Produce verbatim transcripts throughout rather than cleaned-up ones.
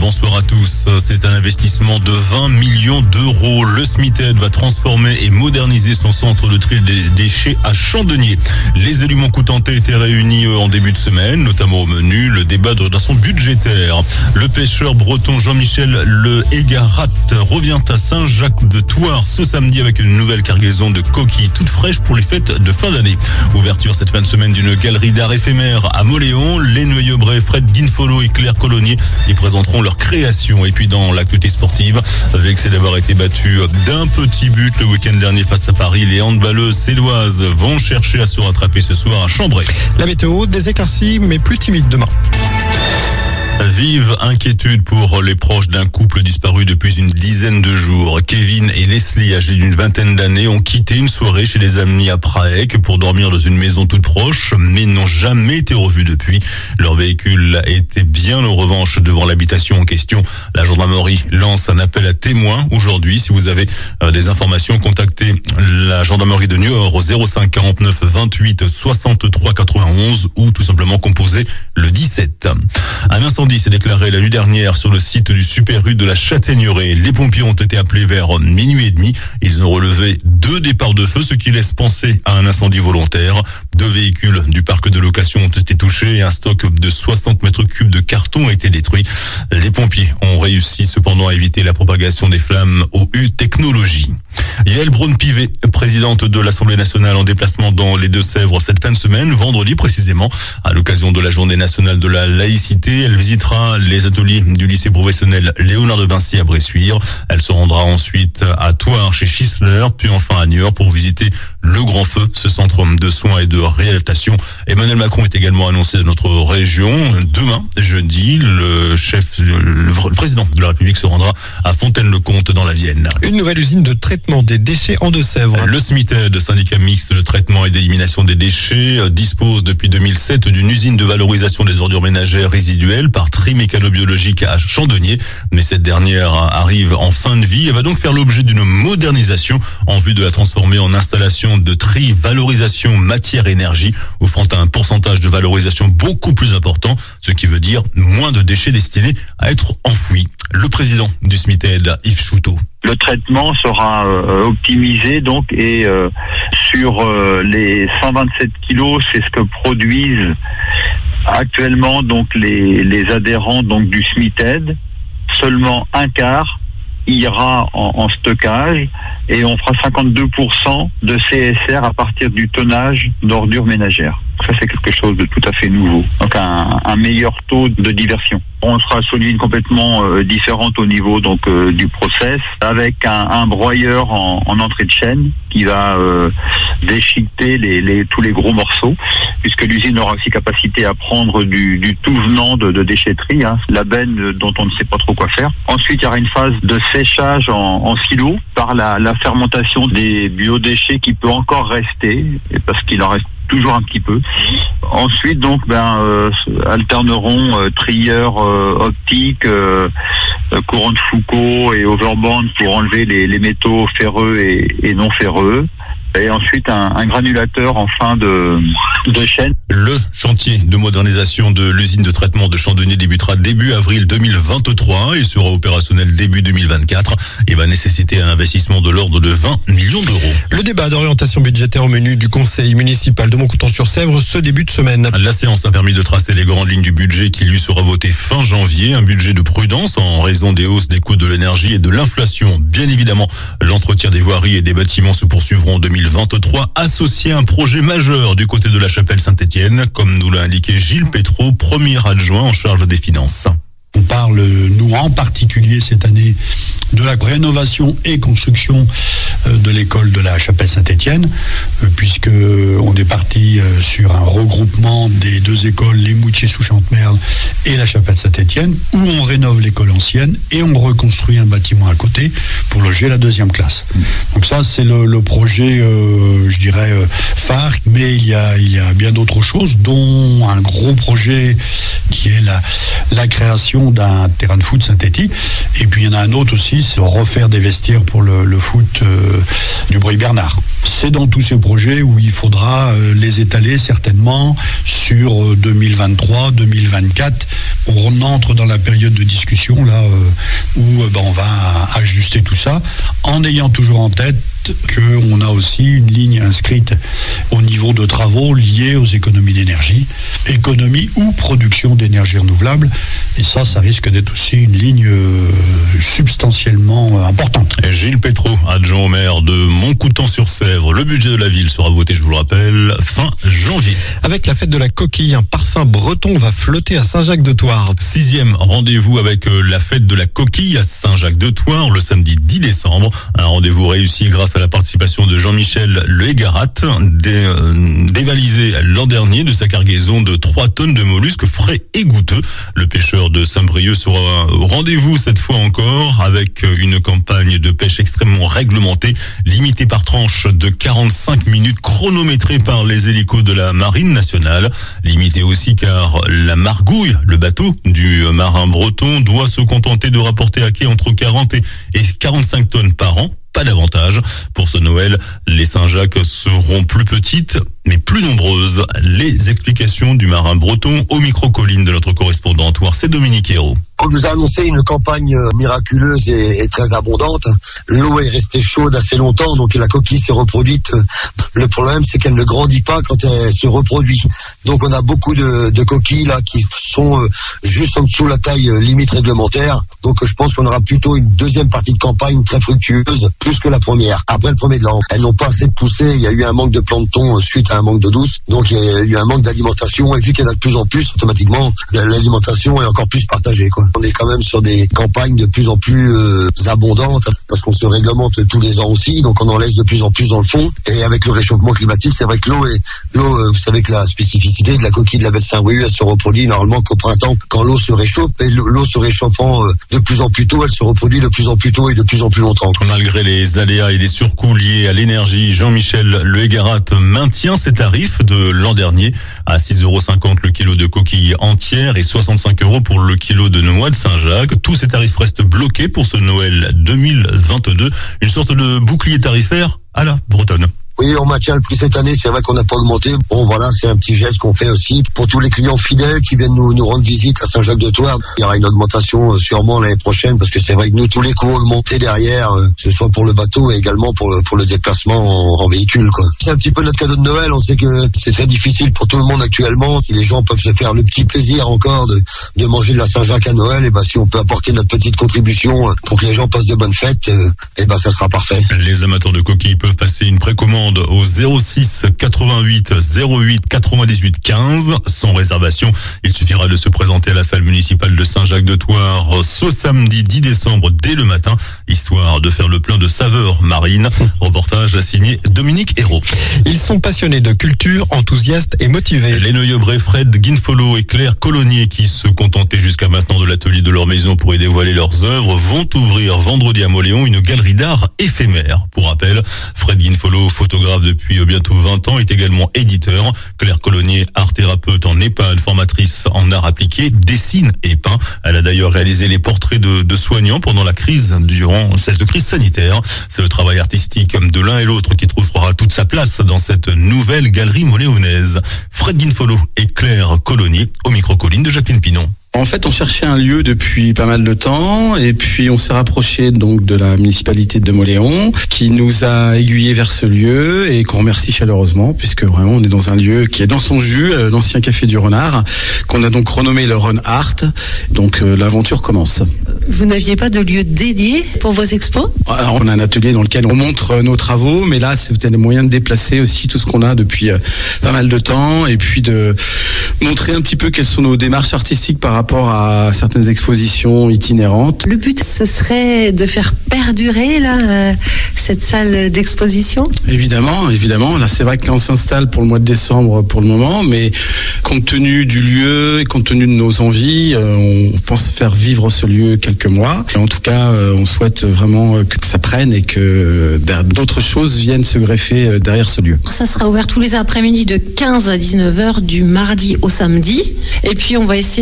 bonsoir à tous. C'est un investissement de vingt millions d'euros. Le SMITED va transformer et moderniser son centre de tri des déchets à Chandonnier. Les élus montcoutantais étaient réunis en début de semaine, notamment au menu le débat de façon budgétaire. Le pêcheur breton Jean-Michel Le Hégarat revient à Saint-Jacques-de-Thouars ce samedi avec une nouvelle cargaison de coquilles toutes fraîches pour les fêtes de fin d'année. Ouverture cette fin de semaine d'une galerie d'art éphémère à Moléon. Les Neuillobrais, Fred Guinfolo et Claire Colonnier y présenteront leur création. Et puis dans l'actualité sportive, vexés d'avoir été battus d'un petit but le week-end dernier face à Paris, les handballeuses séloises vont chercher à se rattraper ce soir à Chambray. La météo, des éclaircies mais plus timides demain. Vive inquiétude pour les proches d'un couple disparu depuis une dizaine de jours. Kevin et Leslie, âgés d'une vingtaine d'années, ont quitté une soirée chez des amis à Praec pour dormir dans une maison toute proche, mais n'ont jamais été revus depuis. Leur véhicule était bien en revanche devant l'habitation en question. La gendarmerie lance un appel à témoins aujourd'hui. Si vous avez des informations, contactez la gendarmerie de Niort au zéro cinq quarante-neuf vingt-huit soixante-trois quatre-vingt-onze ou tout simplement composez le dix-sept. Un incendie s'est déclaré la nuit dernière sur le site du Super U de la Châtaigneraie. Les pompiers ont été appelés vers minuit et demi. Ils ont relevé deux départs de feu, ce qui laisse penser à un incendie volontaire. Deux véhicules du parc de location ont été touchés et un stock de soixante mètres cubes de carton a été détruit. Les pompiers ont réussi cependant à éviter la propagation des flammes au U Technologies. Yael Braun-Pivet, présidente de l'Assemblée nationale en déplacement dans les Deux-Sèvres cette fin de semaine, vendredi précisément, à l'occasion de la journée nationale de la laïcité. Elle visitera les ateliers du lycée professionnel Léonard de Vinci à Bressuire. Elle se rendra ensuite à Thouars chez Schisler, puis enfin à Niort pour visiter le Grand Feu, ce centre de soins et de réadaptation. Emmanuel Macron est également annoncé dans notre région. Demain, jeudi, le chef, le président de la République se rendra à Fontaine-le-Comte dans la Vienne. Une nouvelle usine de traitement des déchets en Deux-Sèvres. Le SMITED, syndicat mixte de traitement et d'élimination des déchets, dispose depuis deux mille sept d'une usine de valorisation des ordures ménagères résiduelles par tri mécano-biologique à Chandonnier. Mais cette dernière arrive en fin de vie et va donc faire l'objet d'une modernisation en vue de la transformer en installation de tri, valorisation, matière, énergie, offrant un pourcentage de valorisation beaucoup plus important, ce qui veut dire moins de déchets destinés à être enfouis. Le président du SMITED, Yves Chouteau. Le traitement sera euh, optimisé donc et euh, sur euh, les cent vingt-sept kilos, c'est ce que produisent actuellement donc les, les adhérents donc du SMITED. Seulement un quart ira en, en stockage et on fera cinquante-deux pour cent de C S R à partir du tonnage d'ordures ménagères. Ça, c'est quelque chose de tout à fait nouveau. Donc un, un meilleur taux de diversion. On sera sur une ligne complètement euh, différente au niveau donc euh, du process, avec un, un broyeur en, en entrée de chaîne qui va euh, déchiqueter les, les, tous les gros morceaux, puisque l'usine aura aussi capacité à prendre du, du tout venant de, de déchetterie, hein, la benne dont on ne sait pas trop quoi faire. Ensuite, il y aura une phase de séchage en, en silo par la, la fermentation des biodéchets qui peut encore rester, parce qu'il en reste toujours un petit peu. Ensuite, donc, ben, euh, alterneront euh, trieurs euh, optiques, euh, courant de Foucault et overband pour enlever les, les métaux ferreux et, et non ferreux. Et ensuite, un, un granulateur en fin de, de chaîne. Le chantier de modernisation de l'usine de traitement de Chandonnier débutera début avril deux mille vingt-trois. Il sera opérationnel début deux mille vingt-quatre et va nécessiter un investissement de l'ordre de vingt millions d'euros. Le débat d'orientation budgétaire au menu du conseil municipal de Montcoutan-sur-Sèvre ce début de semaine. La séance a permis de tracer les grandes lignes du budget qui lui sera voté fin janvier. Un budget de prudence en raison des hausses des coûts de l'énergie et de l'inflation. Bien évidemment, l'entretien des voiries et des bâtiments se poursuivront en deux mille vingt-trois, associé à un projet majeur du côté de la chapelle Saint-Étienne, comme nous l'a indiqué Gilles Pétraud, premier adjoint en charge des finances. On parle, nous en particulier cette année, de la rénovation et construction de l'école de la chapelle Saint-Étienne, puisque on est parti sur un regroupement des deux écoles, les Moutiers sous Chantemerle et la chapelle Saint-Étienne, où on rénove l'école ancienne et on reconstruit un bâtiment à côté pour loger la deuxième classe. Donc ça, c'est le, le projet, euh, je dirais, euh, phare, mais il y a, il y a bien d'autres choses, dont un gros projet qui est la, la création d'un terrain de foot synthétique. Et puis il y en a un autre aussi, c'est refaire des vestiaires pour le, le foot euh, du Breuil-Bernard. C'est dans tous ces projets où il faudra euh, les étaler certainement sur deux mille vingt-trois deux mille vingt-quatre on entre dans la période de discussion là euh, où euh, ben, on va ajuster tout ça en ayant toujours en tête qu'on a aussi une ligne inscrite au niveau de travaux liés aux économies d'énergie, économie ou production d'énergie renouvelable. Et ça, ça risque d'être aussi une ligne euh, substantiellement importante. Et Gilles Pétraud, adjoint au maire de Montcoutan-sur-Sèvre. Le budget de la ville sera voté, je vous le rappelle, fin janvier. Avec la fête de la coquille, un parfum breton va flotter à Saint-Jacques-de-Thouars. Sixième rendez-vous avec la fête de la coquille à Saint-Jacques-de-Thouars le samedi dix décembre. Un rendez-vous réussi grâce à la participation de Jean-Michel Le Hégarat, dé, euh, dévalisé l'an dernier de sa cargaison de trois tonnes de mollusques frais et goûteux. Le pêcheur de Saint-Brieuc sera au rendez-vous cette fois encore avec une campagne de pêche extrêmement réglementée, limitée par tranche de quarante-cinq minutes, chronométrée par les hélicos de la Marine nationale. Limitée aussi car la Margouille, le bateau du marin breton, doit se contenter de rapporter à quai entre quarante et quarante-cinq tonnes par an. Pas davantage. Pour ce Noël, les Saint-Jacques seront plus petites, mais plus nombreuses. Les explications du marin breton au micro-colline de notre correspondant Thouars, c'est Dominique Hérault. On nous a annoncé une campagne miraculeuse et, et très abondante. L'eau est restée chaude assez longtemps, donc la coquille s'est reproduite. Le problème, c'est qu'elle ne grandit pas quand elle se reproduit. Donc on a beaucoup de, de coquilles là qui sont euh, juste en dessous de la taille euh, limite réglementaire. Donc je pense qu'on aura plutôt une deuxième partie de campagne très fructueuse, plus que la première. Après le premier de l'an, elles n'ont pas assez poussé. Il y a eu un manque de plancton euh, suite à un manque d'eau douce. Donc il y a eu un manque d'alimentation. Et vu qu'il y en a de plus en plus, automatiquement, l'alimentation est encore plus partagée, quoi. On est quand même sur des campagnes de plus en plus euh, abondantes parce qu'on se réglemente tous les ans aussi, donc on en laisse de plus en plus dans le fond. Et avec le réchauffement climatique, c'est vrai que l'eau est l'eau, euh, vous savez que la spécificité de la coquille de la baie de Saint-Brieuc, elle se reproduit normalement qu'au printemps quand l'eau se réchauffe. Et l'eau se réchauffant euh, de plus en plus tôt, elle se reproduit de plus en plus tôt et de plus en plus longtemps. Malgré les aléas et les surcoûts liés à l'énergie, Jean-Michel Le Hégarat maintient ses tarifs de l'an dernier à six euros cinquante le kilo de coquille entière et soixante-cinq euros pour le kilo de noix de Saint-Jacques. Tous ces tarifs restent bloqués pour ce Noël deux mille vingt-deux. Une sorte de bouclier tarifaire à la bretonne. Oui, on maintient le prix cette année, c'est vrai qu'on n'a pas augmenté. Bon, voilà, c'est un petit geste qu'on fait aussi pour tous les clients fidèles qui viennent nous, nous rendre visite à Saint-Jacques-de-Thouars. Il y aura une augmentation euh, sûrement l'année prochaine parce que c'est vrai que nous, tous les coûts augmentés derrière, euh, ce soit pour le bateau et également pour le, pour le déplacement en, en véhicule, quoi. C'est un petit peu notre cadeau de Noël. On sait que c'est très difficile pour tout le monde actuellement. Si les gens peuvent se faire le petit plaisir encore de, de manger de la Saint-Jacques à Noël, et ben si on peut apporter notre petite contribution euh, pour que les gens passent de bonnes fêtes, euh, et ben ça sera parfait. Les amateurs de coquilles peuvent passer une précommande au zéro six quatre-vingt-huit zéro huit quatre-vingt-dix-huit quinze sans réservation. Il suffira de se présenter à la salle municipale de Saint-Jacques-de-Thouars ce samedi dix décembre dès le matin, histoire de faire le plein de saveurs marines. Reportage signé Dominique Hérault. Ils sont passionnés de culture, enthousiastes et motivés. Les Neuillebrais Fred Guinfolo et Claire Colonier, qui se contentaient jusqu'à maintenant de l'atelier de leur maison pour y dévoiler leurs œuvres, vont ouvrir vendredi à Mauléon une galerie d'art éphémère. Pour rappel, Fred Guinfolo, photographe de depuis bientôt vingt ans, est également éditeur. Claire Colonier, art thérapeute en EHPAD, formatrice en art appliqué, dessine et peint. Elle a d'ailleurs réalisé les portraits de, de soignants pendant la crise, durant cette crise sanitaire. C'est le travail artistique de l'un et l'autre qui trouvera toute sa place dans cette nouvelle galerie moléonaise. Fred Guinfolo et Claire Colonier au micro-colline de Jacqueline Pinon. En fait, on cherchait un lieu depuis pas mal de temps et puis on s'est rapproché donc de la municipalité de Mauléon qui nous a aiguillés vers ce lieu et qu'on remercie chaleureusement puisque vraiment on est dans un lieu qui est dans son jus, l'ancien café du Renard, qu'on a donc renommé le Run Art. Donc euh, l'aventure commence. Vous n'aviez pas de lieu dédié pour vos expos ? Alors on a un atelier dans lequel on montre nos travaux, mais là c'est le moyen de déplacer aussi tout ce qu'on a depuis euh, pas mal de temps et puis de montrer un petit peu quelles sont nos démarches artistiques par rapport rapport à certaines expositions itinérantes. Le but, ce serait de faire perdurer là, euh, cette salle d'exposition ? Évidemment, évidemment. Là, c'est vrai que là, on s'installe pour le mois de décembre pour le moment, mais compte tenu du lieu et compte tenu de nos envies, euh, on pense faire vivre ce lieu quelques mois. Et en tout cas, euh, on souhaite vraiment que ça prenne et que d'autres choses viennent se greffer derrière ce lieu. Ça sera ouvert tous les après-midi de quinze à dix-neuf heures du mardi au samedi. Et puis, on va essayer de, de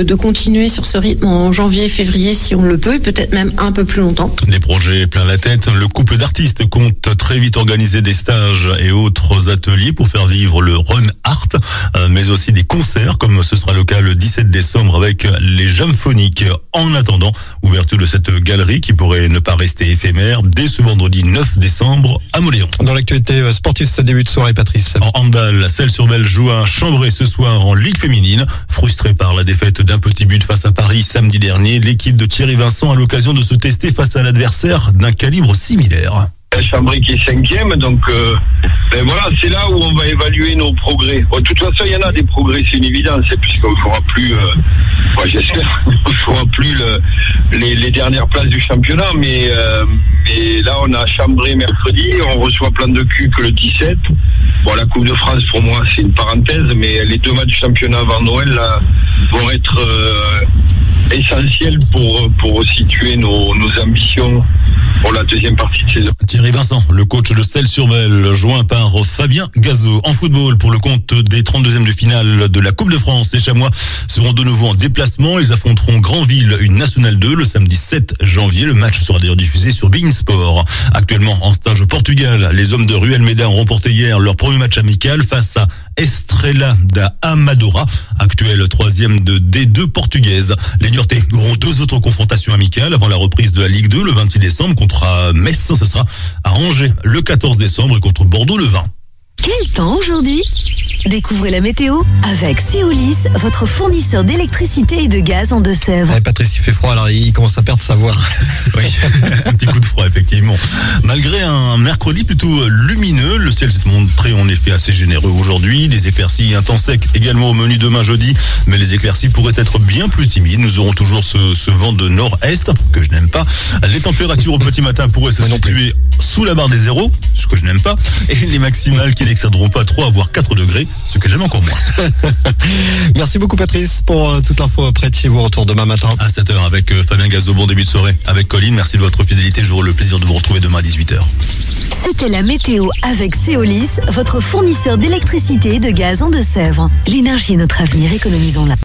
de continuer sur ce rythme en janvier, février si on le peut, et peut-être même un peu plus longtemps. Des projets plein la tête. Le couple d'artistes compte très vite organiser des stages et autres ateliers pour faire vivre le Rhône Art, mais aussi des concerts comme ce sera le cas le dix-sept décembre avec les Jamphoniques. En attendant, ouverture de cette galerie qui pourrait ne pas rester éphémère dès ce vendredi neuf décembre à Mauléon. Dans l'actualité sportive, ce début de soirée, Patrice. En handball, Celles-sur-Belle joue à Chambray ce soir en Ligue féminine. Frustrée par la défaite d'un petit but face à Paris samedi dernier, l'équipe de Thierry Vincent a l'occasion de se tester face à l'adversaire d'un calibre similaire. Chambray qui est cinquième, donc euh, ben voilà, c'est là où on va évaluer nos progrès. Bon, de toute façon, il y en a des progrès, c'est une évidence, puisqu'on ne fera plus, euh, moi j'espère, on ne fera plus le, les, les dernières places du championnat, mais, euh, mais là on a Chambray mercredi, on reçoit Plan de Cul que le dix-sept. Bon, la Coupe de France pour moi c'est une parenthèse, mais les deux matchs du championnat avant Noël là, vont être euh, essentiels pour, pour situer nos, nos ambitions pour la deuxième partie de saison. Thierry Vincent, le coach de Celles-sur-Belle, joint par Fabien Gazot. En football, pour le compte des trente-deuxièmes de finale de la Coupe de France, les Chamois seront de nouveau en déplacement. Ils affronteront Granville, une Nationale deux, le samedi sept janvier. Le match sera d'ailleurs diffusé sur beIN Sport. Actuellement en stage au Portugal, les hommes de Ruel Méda ont remporté hier leur premier match amical face à Estrela da Amadora, actuelle troisième de D deux portugaise. Les Niortais auront deux autres confrontations amicales avant la reprise de la Ligue deux le vingt-six décembre contre Metz. Ce sera à Angers le quatorze décembre et contre Bordeaux le vingt. Quel temps aujourd'hui ? Découvrez la météo avec Céolis, votre fournisseur d'électricité et de gaz en Deux-Sèvres. Ouais, Patrice, il fait froid, alors il commence à perdre sa voix. Oui, un petit coup de froid, effectivement. Malgré un mercredi plutôt lumineux, le ciel s'est montré en effet assez généreux aujourd'hui. Des éclaircies, un temps sec également au menu demain jeudi, mais les éclaircies pourraient être bien plus timides. Nous aurons toujours ce, ce vent de nord-est, que je n'aime pas. Les températures au petit matin pourraient se situer sous la barre des zéros, ce que je n'aime pas, et les maximales qui n'excéderont pas trois voire quatre degrés, ce que j'aime encore moins. Merci beaucoup Patrice pour euh, toute l'info près de chez vous. Retour demain matin à sept heures avec euh, Fabien Gazot. Bon début de soirée avec Colline. Merci de votre fidélité. J'aurai le plaisir de vous retrouver demain à dix-huit heures. C'était la météo avec Céolis, votre fournisseur d'électricité et de gaz en Deux-Sèvres. L'énergie est notre avenir, économisons-la.